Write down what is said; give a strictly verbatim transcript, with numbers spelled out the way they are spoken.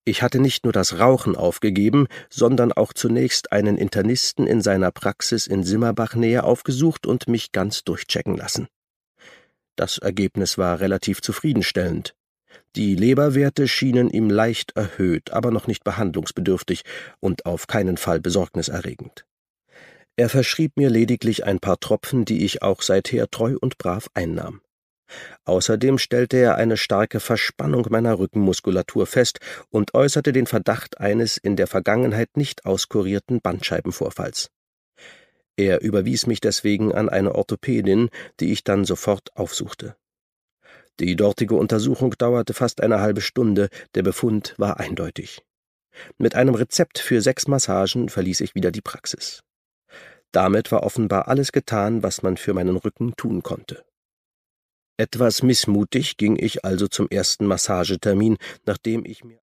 Ich hatte nicht nur das Rauchen aufgegeben, sondern auch zunächst einen Internisten in seiner Praxis in Simmerbach-Nähe aufgesucht und mich ganz durchchecken lassen. Das Ergebnis war relativ zufriedenstellend. Die Leberwerte schienen ihm leicht erhöht, aber noch nicht behandlungsbedürftig und auf keinen Fall besorgniserregend. Er verschrieb mir lediglich ein paar Tropfen, die ich auch seither treu und brav einnahm. Außerdem stellte er eine starke Verspannung meiner Rückenmuskulatur fest und äußerte den Verdacht eines in der Vergangenheit nicht auskurierten Bandscheibenvorfalls. Er überwies mich deswegen an eine Orthopädin, die ich dann sofort aufsuchte. Die dortige Untersuchung dauerte fast eine halbe Stunde, der Befund war eindeutig. Mit einem Rezept für sechs Massagen verließ ich wieder die Praxis. Damit war offenbar alles getan, was man für meinen Rücken tun konnte. Etwas missmutig ging ich also zum ersten Massagetermin, nachdem ich mir